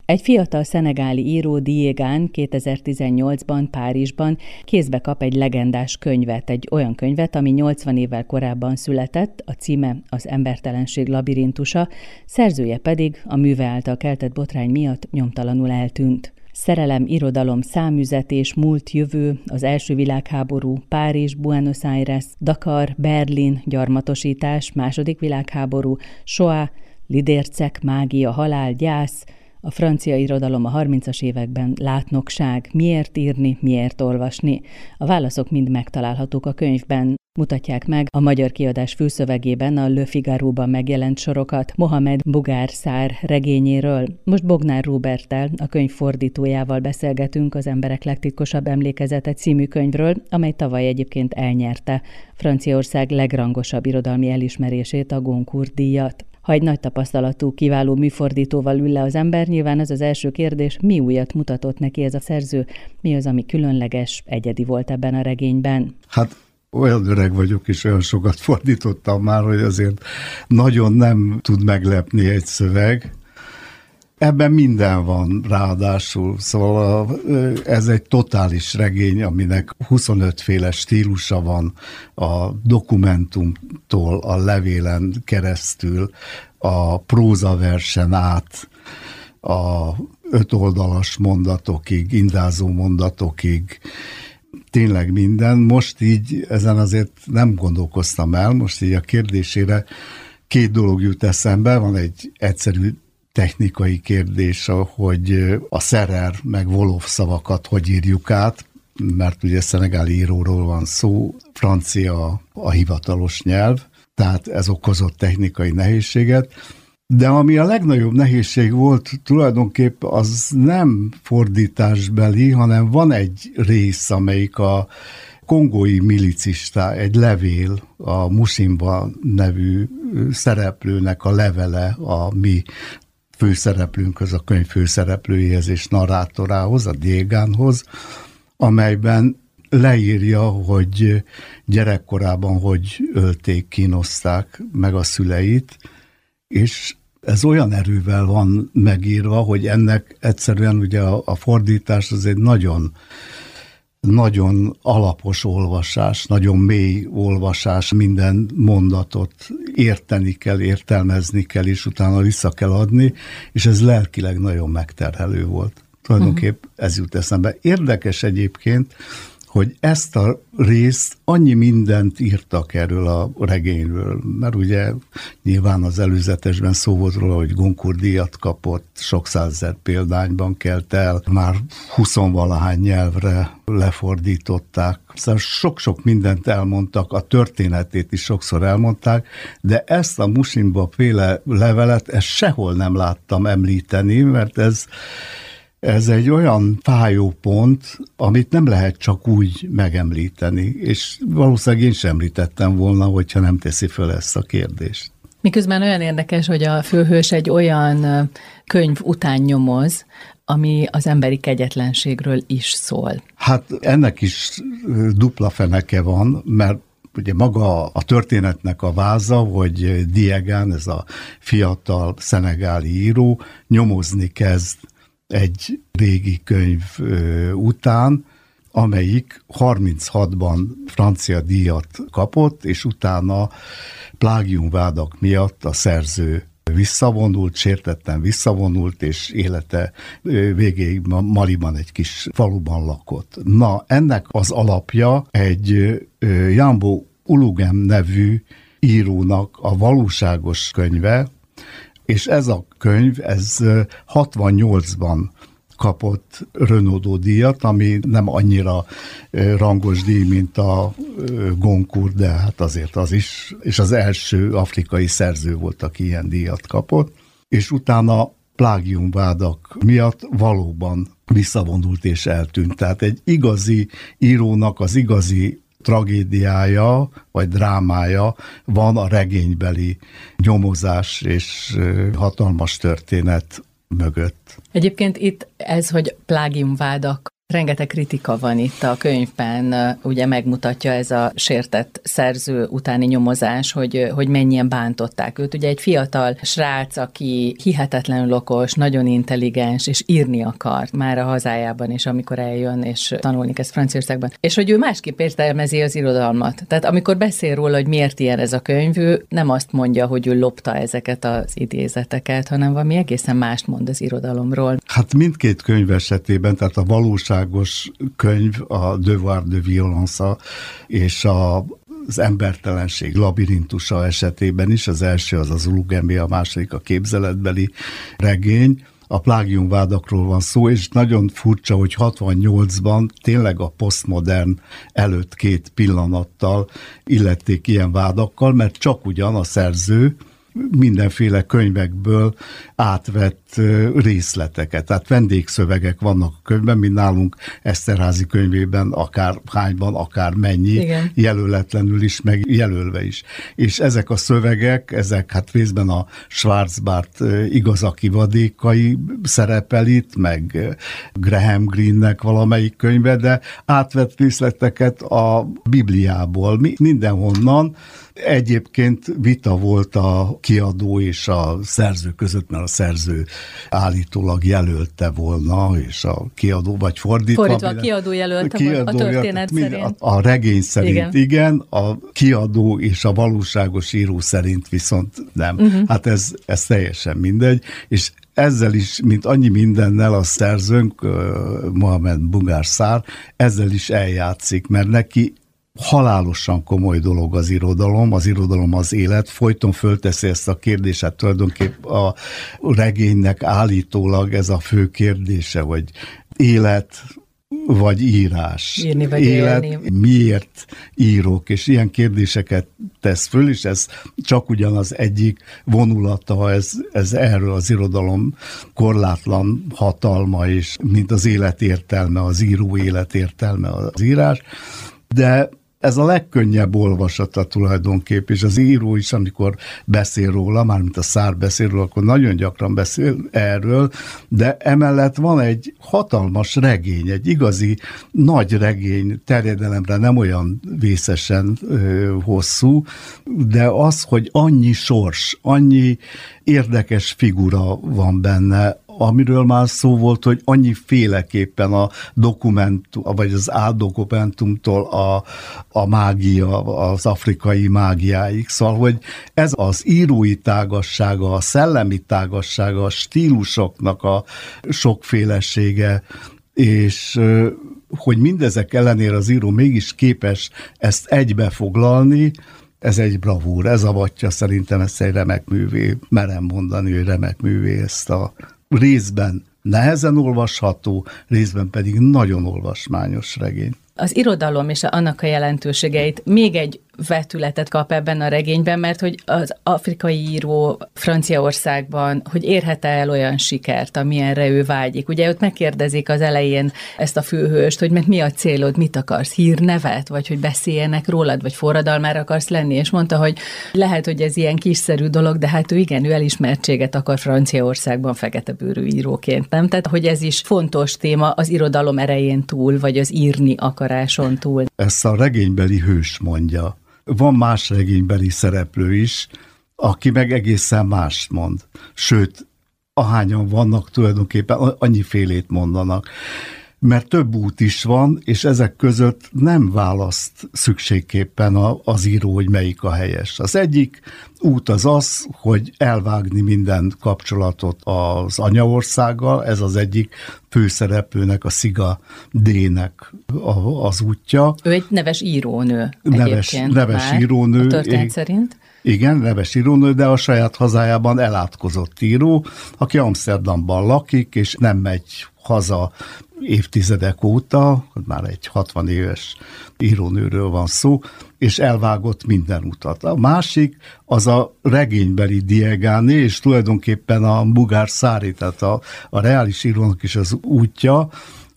Egy fiatal szenegáli író Diegane 2018-ban Párizsban kézbe kap egy legendás könyvet, egy olyan könyvet, ami 80 évvel korábban született, a címe Az embertelenség labirintusa, szerzője pedig a műve által keltett botrány miatt nyomtalanul eltűnt. Szerelem, irodalom, számüzetés, múlt, jövő, az első világháború, Párizs, Buenos Aires, Dakar, Berlin, gyarmatosítás, második világháború, Shoah, lidércek, mágia, halál, gyász, a francia irodalom a 30-as években, látnokság, miért írni, miért olvasni. A válaszok mind megtalálhatók a könyvben. Mutatják meg a magyar kiadás fülszövegében a Le Figaro-ban megjelent sorokat Mohamed Bougar Sarr regényéről. Most Bognár Róberttel, a könyv fordítójával beszélgetünk az Emberek legtitkosabb emlékezete című könyvről, amely tavaly egyébként elnyerte Franciaország legrangosabb irodalmi elismerését, a Goncourt-díjat. Ha egy nagy tapasztalatú, kiváló műfordítóval ül le az ember, nyilván az első kérdés, mi újat mutatott neki ez a szerző, mi az, ami különleges, egyedi volt ebben a regényben? Hát olyan öreg vagyok, és olyan sokat fordítottam már, hogy azért nagyon nem tud meglepni egy szöveg. Ebben minden van ráadásul, szóval ez egy totális regény, aminek 25 féle stílusa van, a dokumentumtól, a levélen keresztül, a prózaversen át, a 5 oldalas mondatokig, indázó mondatokig, tényleg minden. Most így ezen azért nem gondolkoztam el, most így a kérdésére 2 dolog jut eszembe, van egy egyszerű technikai kérdés, hogy a szerer meg wolof szavakat hogy írjuk át, mert ugye szenegáli íróról van szó, francia a hivatalos nyelv, tehát ez okozott technikai nehézséget. De ami a legnagyobb nehézség volt tulajdonképp, az nem fordításbeli, hanem van egy rész, amelyik a kongói milicista, egy levél, a Musimba nevű szereplőnek a levele a mi főszereplőnkhöz, a könyv főszereplőjéhez és narrátorához, a Diegánhoz, amelyben leírja, hogy gyerekkorában hogy ölték, kínozták meg a szüleit, és ez olyan erővel van megírva, hogy ennek egyszerűen ugye a fordítás az egy nagyon, nagyon alapos olvasás, nagyon mély olvasás, minden mondatot érteni kell, értelmezni kell, és utána vissza kell adni, és ez lelkileg nagyon megterhelő volt. Tulajdonképp ez jut eszembe. Érdekes egyébként, hogy ezt a részt annyi mindent írtak erről a regényről, mert ugye nyilván az előzetesben szó volt róla, hogy Goncourt-díjat kapott, sok százezer példányban kelt el, már 20-valahány nyelvre lefordították. Szóval sok-sok mindent elmondtak, a történetét is sokszor elmondták, de ezt a Musimba féle levelet, ezt sehol nem láttam említeni, mert ez egy olyan fájó pont, amit nem lehet csak úgy megemlíteni, és valószínűleg én sem említettem volna, hogyha nem teszi föl ezt a kérdést. Miközben olyan érdekes, hogy a főhős egy olyan könyv után nyomoz, ami az emberi kegyetlenségről is szól. Hát ennek is dupla feneke van, mert ugye maga a történetnek a váza, hogy Diegane, ez a fiatal szenegáli író, nyomozni kezd egy régi könyv után, amelyik 36-ban francia díjat kapott, és utána plágiumvádak miatt a szerző visszavonult, sértetten visszavonult, és élete végéig Maliban egy kis faluban lakott. Na, ennek az alapja egy Jambo Ulugem nevű írónak a valóságos könyve, és ez a könyv, ez 68-ban kapott Renaudot-díjat, ami nem annyira rangos díj, mint a Goncourt, de hát azért az is, és az első afrikai szerző volt, aki ilyen díjat kapott, és utána plágiumvádak miatt valóban visszavonult és eltűnt. Tehát egy igazi írónak az igazi tragédiája, vagy drámája van a regénybeli nyomozás és hatalmas történet mögött. Egyébként itt ez, hogy plágiumvádak Rengeteg kritika van itt a könyvben, ugye megmutatja ez a sértett szerző utáni nyomozás, hogy mennyien bántották őt. Ugye egy fiatal srác, aki hihetetlenül okos, nagyon intelligens, és írni akar már a hazájában is, amikor eljön, és tanulni kezd Franciaországban. És hogy ő másképp értelmezi az irodalmat. Tehát amikor beszél róla, hogy miért ilyen ez a könyv, ő nem azt mondja, hogy ő lopta ezeket az idézeteket, hanem valami egészen mást mond az irodalomról. Hát mindkét könyv esetében, tehát a valóságos könyv, a Devoir de Violence és az embertelenség labirintusa esetében is, az első az az Ulugemi, a második a képzeletbeli regény. A plágiumvádakról van szó, és nagyon furcsa, hogy 68-ban tényleg a posztmodern előtt 2 pillanattal illették ilyen vádakkal, mert csak ugyan a szerző mindenféle könyvekből átvett részleteket. Tehát vendégszövegek vannak a könyvben, mint nálunk Eszterházy könyvében, akár hányban, akár mennyi, igen, jelöletlenül is, meg jelölve is. És ezek a szövegek, ezek hát részben a Schwarzbart igazaki vadékai szerepel itt, meg Graham Greenenek valamelyik könyve, de átvett részleteket a Bibliából, mindenhonnan. Egyébként vita volt a kiadó és a szerző között, mert a szerző állítólag jelölte volna, és a kiadó, vagy fordítva. A kiadó jelölte a történet szerint. A regény szerint igen, a kiadó és a valóságos író szerint viszont nem. Hát ez teljesen mindegy, és ezzel is, mint annyi mindennel a szerzőnk, Mohamed Bougarsar, ezzel is eljátszik, mert neki halálosan komoly dolog az irodalom az élet, folyton fölteszi ezt a kérdést, tulajdonképp a regénynek állítólag ez a fő kérdése, hogy élet vagy írás. Írni vagy élet, élni. Miért írok, és ilyen kérdéseket tesz föl, és ez csak ugyanaz egyik vonulata, ez erről az irodalom korlátlan hatalma, és mint az életértelme, az író életértelme az írás, de ez a legkönnyebb olvasata tulajdonképp, és az író is, amikor beszél róla, mármint a Szár beszél róla, akkor nagyon gyakran beszél erről, de emellett van egy hatalmas regény, egy igazi nagy regény, terjedelemre nem olyan vészesen hosszú, de az, hogy annyi sors, annyi érdekes figura van benne, amiről már szó volt, hogy annyi féleképpen a dokumentum, vagy az áldokumentumtól a mágia, az afrikai mágiáig. Szóval, hogy ez az írói tágassága, a szellemi tágassága, a stílusoknak a sokfélesége, és hogy mindezek ellenére az író mégis képes ezt egybefoglalni, ez egy bravúr, ez avatja szerintem ezt egy remek művé, merem mondani, hogy remek művé ezt a részben nehezen olvasható, részben pedig nagyon olvasmányos regény. Az irodalom és annak a jelentőségeit még egy vetületet kap ebben a regényben, mert hogy az afrikai író Franciaországban, hogy érhet-e el olyan sikert, amilyenre ő vágyik. Ugye ott megkérdezik az elején ezt a főhőst, hogy mi a célod, mit akarsz, hírnevet, vagy hogy beszéljenek rólad, vagy forradalmára akarsz lenni, és mondta, hogy lehet, hogy ez ilyen kiszerű dolog, de hát ő elismertséget akar Franciaországban feketebőrű íróként, nem? Tehát, hogy ez is fontos téma az irodalom erején túl, vagy az írni akaráson túl. Ezt a regénybeli hős mondja. Van más regénybeli szereplő is, aki meg egészen mást mond. Sőt, ahányan vannak tulajdonképpen, annyifélét mondanak. Mert több út is van, és ezek között nem választ szükségképpen az író, hogy melyik a helyes. Az egyik út az, hogy elvágni minden kapcsolatot az anyaországgal, ez az egyik főszereplőnek, a Sziga D-nek az útja. Ő egy neves írónő egyébként. Neves írónő. A történet szerint. Igen, neves írónő, de a saját hazájában elátkozott író, aki Amsterdamban lakik, és nem megy haza évtizedek óta, már egy 60 éves írónőről van szó, és elvágott minden utat. A másik az a regénybeli Diegane, és tulajdonképpen a Bougarsari, tehát a reális írónak is az útja,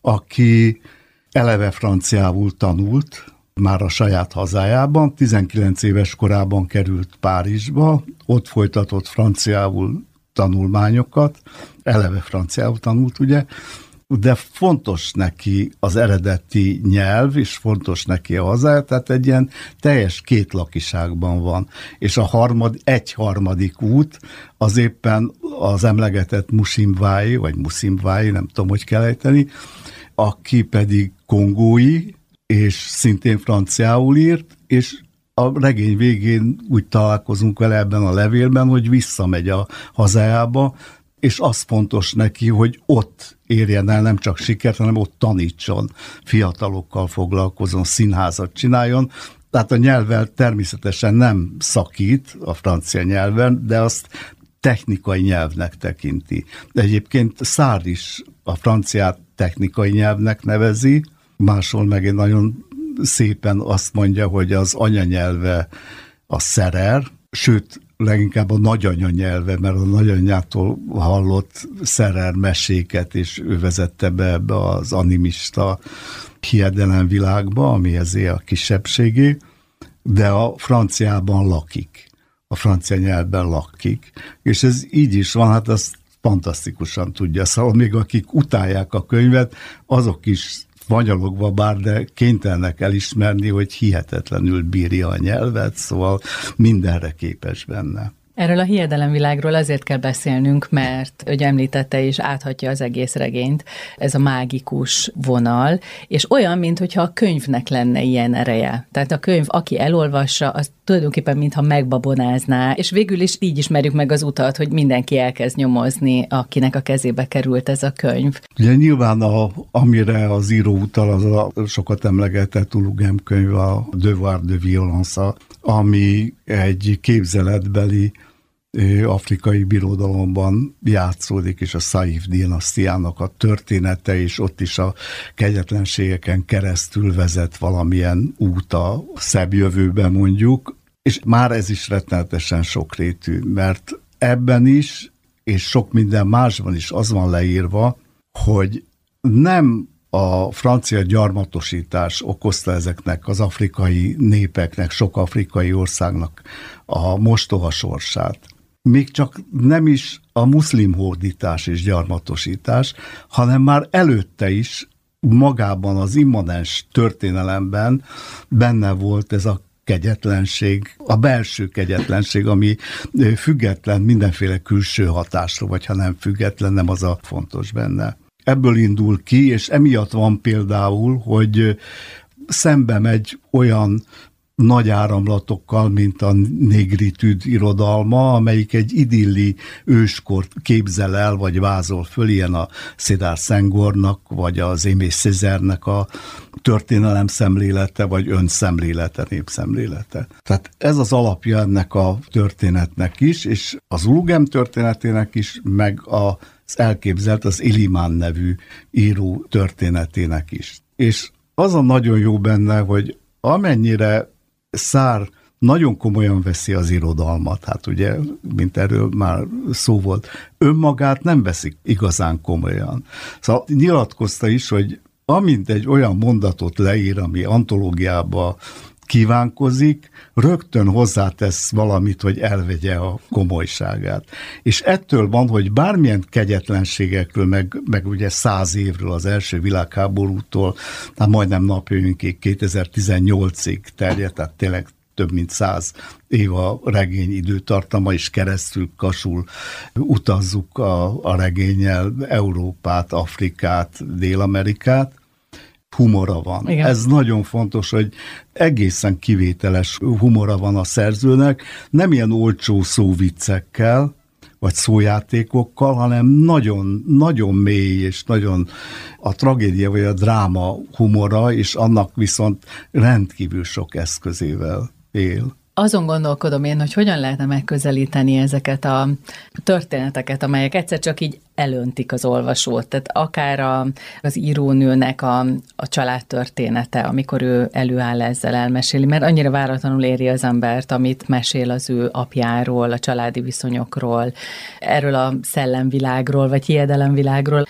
aki eleve franciául tanult, már a saját hazájában, 19 éves korában került Párizsba, ott folytatott franciául tanulmányokat, eleve franciául tanult, ugye, de fontos neki az eredeti nyelv, és fontos neki a hazája, tehát egy ilyen teljes kétlakiságban van. És a egyharmadik út az éppen az emlegetett Musimvai, vagy Musimvai, nem tudom, hogy kell ejteni, aki pedig kongói, és szintén franciául írt, és a regény végén úgy találkozunk vele ebben a levélben, hogy visszamegy a hazájába, és az fontos neki, hogy ott érjen el nem csak sikert, hanem ott tanítson, fiatalokkal foglalkozon, színházat csináljon. Tehát a nyelvvel természetesen nem szakít a francia nyelven, de azt technikai nyelvnek tekinti. De egyébként Sartre is a franciát technikai nyelvnek nevezi, máshol meg nagyon szépen azt mondja, hogy az anyanyelve a szerer, sőt, leginkább a nagyanyanyelve, mert a nagyanyjától hallott szerer meséket, és ő vezette be ebbe az animista hiedelemvilágba, ami ezért a kisebbségé, de a franciában lakik. A francia nyelvben lakik. És ez így is van, hát azt fantasztikusan tudja. Szóval még akik utálják a könyvet, azok is fanyalogva bár, de kénytelenek elismerni, hogy hihetetlenül bírja a nyelvet, szóval mindenre képes benne. Erről a hiedelemvilágról azért kell beszélnünk, mert ő említette és áthatja az egész regényt, ez a mágikus vonal, és olyan, mintha a könyvnek lenne ilyen ereje. Tehát a könyv, aki elolvassa, az tulajdonképpen mintha megbabonázná, és végül is így ismerjük meg az utat, hogy mindenki elkezd nyomozni, akinek a kezébe került ez a könyv. Ugye nyilván amire az író utal, az a sokat emlegetett Ulugem könyv, a Devoir de Violence, ami egy képzeletbeli afrikai birodalomban játszódik, és a Saif dinasztiának a története, és ott is a kegyetlenségeken keresztül vezet valamilyen út a szebb jövőbe mondjuk, és már ez is rettenetesen sokrétű, mert ebben is, és sok minden másban is az van leírva, hogy nem a francia gyarmatosítás okozta ezeknek az afrikai népeknek, sok afrikai országnak a mostoha sorsát. Még csak nem is a muszlim hódítás és gyarmatosítás, hanem már előtte is magában az immanens történelemben benne volt ez a kegyetlenség, a belső kegyetlenség, ami független mindenféle külső hatásról, vagy ha nem független, nem az a fontos benne. Ebből indul ki, és emiatt van például, hogy szembe megy olyan nagy áramlatokkal, mint a négritude irodalma, amelyik egy idilli őskort képzel el, vagy vázol föl, ilyen a Cédar Senghornak, vagy az Aimé Césaire-nek a történelem szemlélete, vagy önszemlélete, népszemlélete. Tehát ez az alapja ennek a történetnek is, és az Ulugem történetének is, meg az elképzelt, az Ilimán nevű író történetének is. És az a nagyon jó benne, hogy amennyire Sartre nagyon komolyan veszi az irodalmat, hát ugye, mint erről már szó volt, önmagát nem veszik igazán komolyan. Szóval nyilatkozta is, hogy amint egy olyan mondatot leír, ami antológiába kívánkozik, rögtön hozzátesz valamit, hogy elvegye a komolyságát. És ettől van, hogy bármilyen kegyetlenségekről, meg ugye 100 évről, az első világháborútól, tehát majdnem napjainkig 2018-ig terjedt, tehát tényleg több mint 100 év a regény időtartama, és keresztül kasul utazzuk a regénnyel Európát, Afrikát, Dél-Amerikát, humora van. Igen. Ez nagyon fontos, hogy egészen kivételes humora van a szerzőnek, nem ilyen olcsó szóviccekkel, vagy szójátékokkal, hanem nagyon, nagyon mély, és nagyon a tragédia vagy a dráma humora, és annak viszont rendkívül sok eszközével él. Azon gondolkodom én, hogy hogyan lehetne megközelíteni ezeket a történeteket, amelyek egyszer csak így elöntik az olvasót. Tehát akár az írónőnek a családtörténete, amikor ő előáll ezzel elmeséli, mert annyira váratlanul éri az embert, amit mesél az ő apjáról, a családi viszonyokról, erről a szellemvilágról, vagy hiedelemvilágról.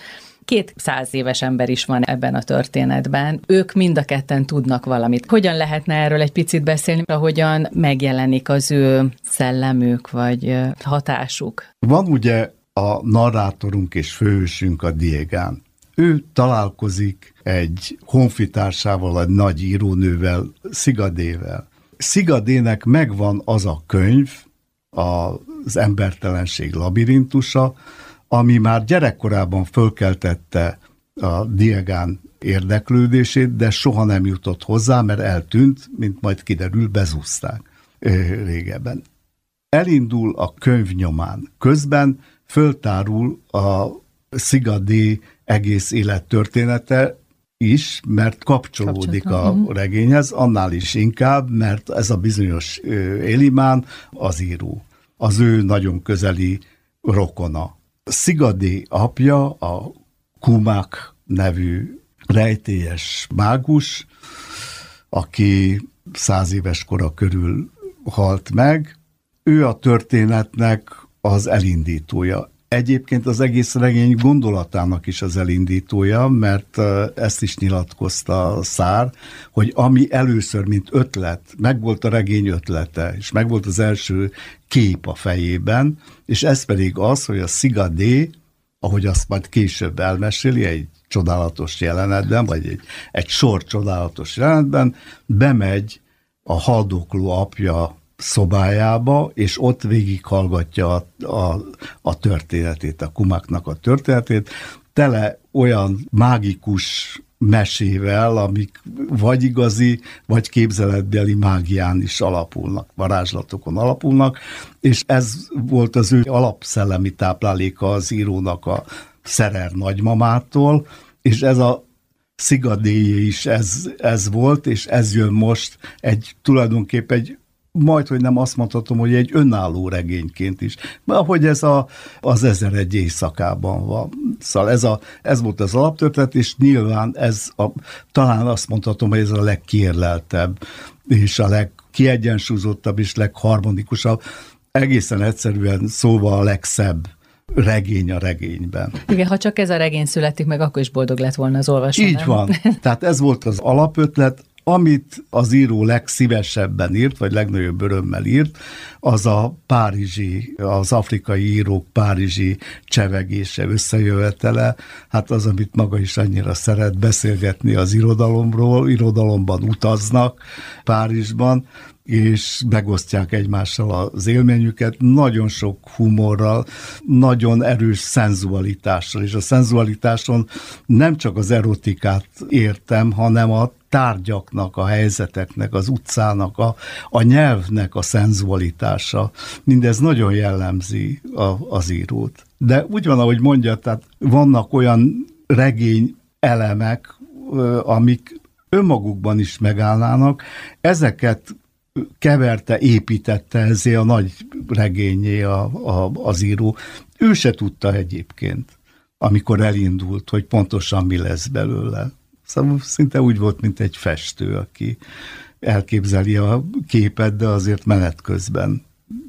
200 éves ember is van ebben a történetben. Ők mind a ketten tudnak valamit. Hogyan lehetne erről egy picit beszélni, ahogyan megjelenik az ő szellemük, vagy hatásuk? Van ugye a narrátorunk és főhősünk, a Diegán. Ő találkozik egy honfitársával, egy nagy írónővel, Szigadével. Szigadének megvan az a könyv, az Embertelenség labirintusa, ami már gyerekkorában fölkeltette a Diegán érdeklődését, de soha nem jutott hozzá, mert eltűnt, mint majd kiderül, bezúzták régebben. Elindul a könyv nyomán. Közben föltárul a Szigadé egész élettörténete is, mert kapcsolódik a regényhez, annál is inkább, mert ez a bizonyos Elimán az író. Az ő nagyon közeli rokona. Szigadé apja, a Kumak nevű rejtélyes mágus, aki 100 éves kora körül halt meg, ő a történetnek az elindítója. Egyébként az egész regény gondolatának is az elindítója, mert ezt is nyilatkozta Szár, hogy ami először, mint ötlet, megvolt a regény ötlete, és megvolt az első kép a fejében, és ez pedig az, hogy a Szigadé, ahogy azt majd később elmeséli, egy csodálatos jelenetben, vagy egy sor csodálatos jelenetben, bemegy a haldokló apja szobájába, és ott végighallgatja a történetét, a Kumaknak a történetét, tele olyan mágikus mesével, amik vagy igazi, vagy képzeletbeli mágián is alapulnak, varázslatokon alapulnak, és ez volt az ő alapszellemi tápláléka az írónak a Szerer nagymamától, és ez a Szigadéjé is ez volt, és ez jön most tulajdonképpen egy majdhogy nem azt mondhatom, hogy egy önálló regényként is. Ahogy ez az 1001 éjszakában van. Szóval ez volt az alaptörténet, és nyilván talán azt mondhatom, hogy ez a legkiérleltebb, és a legkiegyensúlyozottabb, és legharmonikusabb. Egészen egyszerűen szóval a legszebb regény a regényben. Igen, ha csak ez a regény születik meg, akkor is boldog lett volna az olvasó. Így van. Tehát ez volt az alapötlet. Amit az író legszívesebben írt, vagy legnagyobb örömmel írt, az az afrikai írók párizsi csevegése, összejövetele, hát az, amit maga is annyira szeret beszélgetni az irodalomról, irodalomban utaznak Párizsban, és megosztják egymással az élményüket, nagyon sok humorral, nagyon erős szenzualitással, és a szenzualitáson nem csak az erotikát értem, hanem a tárgyaknak, a helyzeteknek, az utcának, a nyelvnek a szenzualitása. Mindez nagyon jellemzi az írót. De úgy van, ahogy mondja, tehát vannak olyan regény elemek, amik önmagukban is megállnának, ezeket keverte, építette ezért a nagy regényé az író. Ő se tudta egyébként, amikor elindult, hogy pontosan mi lesz belőle. Szóval szinte úgy volt, mint egy festő, aki elképzeli a képet, de azért menet közben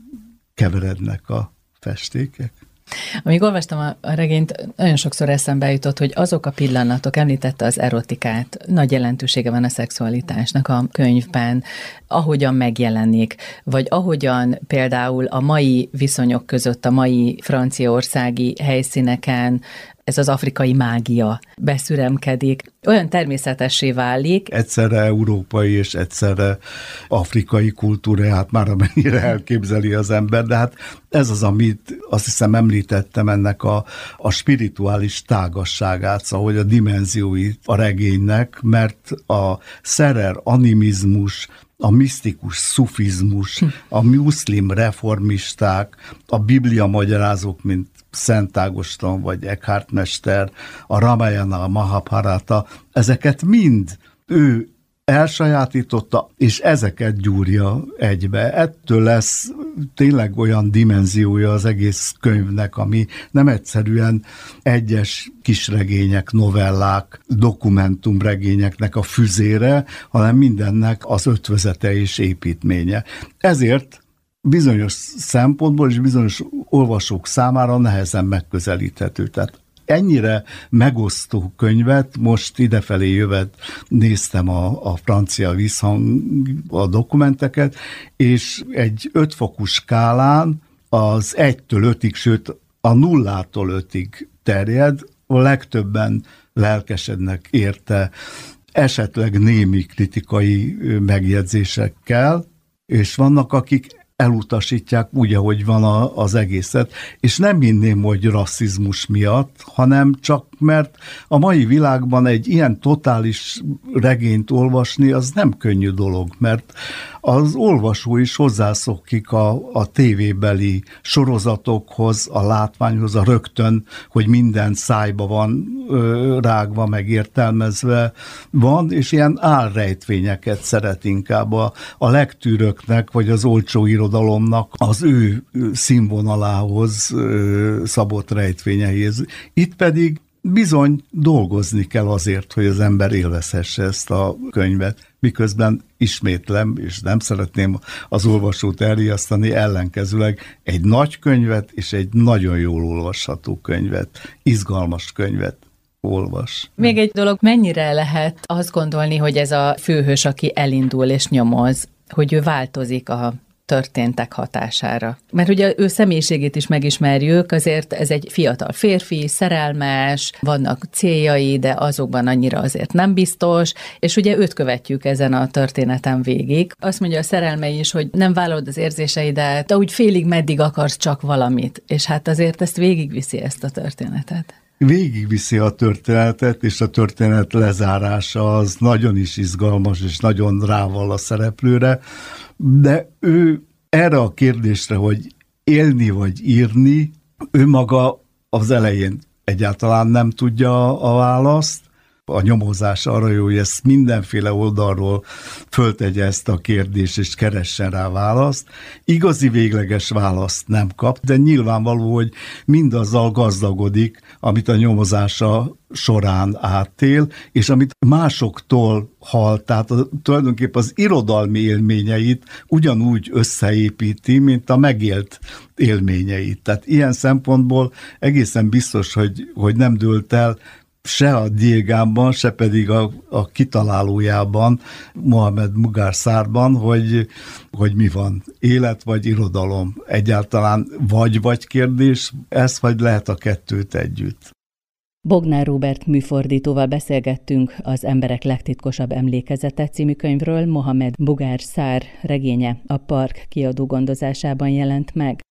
keverednek a festékek. Amíg olvastam a regényt, nagyon sokszor eszembe jutott, hogy azok a pillanatok, említette az erotikát, nagy jelentősége van a szexualitásnak a könyvben, ahogyan megjelenik, vagy ahogyan például a mai viszonyok között, a mai franciaországi helyszíneken ez az afrikai mágia beszüremkedik, olyan természetessé válik. Egyszerre európai és egyszerre afrikai kultúráját már amennyire elképzeli az ember, de hát ez az, amit azt hiszem említettem, ennek a spirituális tágasságát, szóval hogy a dimenzióit a regénynek, mert a szerer animizmus, a misztikus szufizmus, a muszlim reformisták, a biblia magyarázók, mint Szent Ágoston vagy Eckhart mester, a Ramayana, a Mahabharata, ezeket mind ő elsajátította, és ezeket gyúrja egybe. Ettől lesz tényleg olyan dimenziója az egész könyvnek, ami nem egyszerűen egyes kisregények, novellák, dokumentumregényeknek a füzére, hanem mindennek az ötvözete és építménye. Ezért bizonyos szempontból és bizonyos olvasók számára nehezen megközelíthető. Tehát ennyire megosztó könyvet, most idefelé jövet néztem a francia visszhang, a dokumenteket, és egy 5 fokos skálán az 1-től 5-ig, sőt a 0-tól 5-ig terjed, a legtöbben lelkesednek érte, esetleg némi kritikai megjegyzésekkel, és vannak, akik elutasítják úgy, ahogy van az egészet, és nem hinném, hogy rasszizmus miatt, hanem csak mert a mai világban egy ilyen totális regényt olvasni, az nem könnyű dolog, mert az olvasó is hozzászokik a tévébeli sorozatokhoz, a látványhoz, a rögtön, hogy minden szájba van rágva, meg értelmezve van, és ilyen álrejtvényeket szeret inkább a legtűröknek, vagy az olcsó irodalomnak az ő színvonalához szabott rejtvényeihez. Itt pedig bizony dolgozni kell azért, hogy az ember élvezhesse ezt a könyvet, miközben ismétlem, és nem szeretném az olvasót elriasztani, ellenkezőleg egy nagy könyvet és egy nagyon jól olvasható könyvet, izgalmas könyvet olvas. Még egy dolog, mennyire lehet azt gondolni, hogy ez a főhős, aki elindul és nyomoz, hogy ő változik a történtek hatására. Mert ugye ő személyiségét is megismerjük, azért ez egy fiatal férfi, szerelmes, vannak céljai, de azokban annyira azért nem biztos, és ugye őt követjük ezen a történeten végig. Azt mondja a szerelmei is, hogy nem vállalod az érzéseidet, de úgy félig meddig akarsz csak valamit, és hát azért ezt végigviszi ezt a történetet. Végigviszi a történetet, és a történet lezárása az nagyon is izgalmas, és nagyon rávall a szereplőre, de ő erre a kérdésre, hogy élni vagy írni, ő maga az elején egyáltalán nem tudja a választ. A nyomozás arra jó, hogy ezt mindenféle oldalról föltegye ezt a kérdést, és keressen rá választ. Igazi végleges választ nem kap, de nyilvánvaló, hogy mindazzal gazdagodik, amit a nyomozása során átél, és amit másoktól hall, tehát tulajdonképpen az irodalmi élményeit ugyanúgy összeépíti, mint a megélt élményeit. Tehát ilyen szempontból egészen biztos, hogy nem dőlt el se a Diégánban, se pedig a kitalálójában, Mohamed Mugár Sarrban, hogy mi van, élet vagy irodalom. Egyáltalán vagy kérdés, ez vagy lehet a kettőt együtt. Bognár Róbert műfordítóval beszélgettünk az Emberek legtitkosabb emlékezete című könyvről. Mohamed Mugár Sarr regénye a Park kiadó gondozásában jelent meg.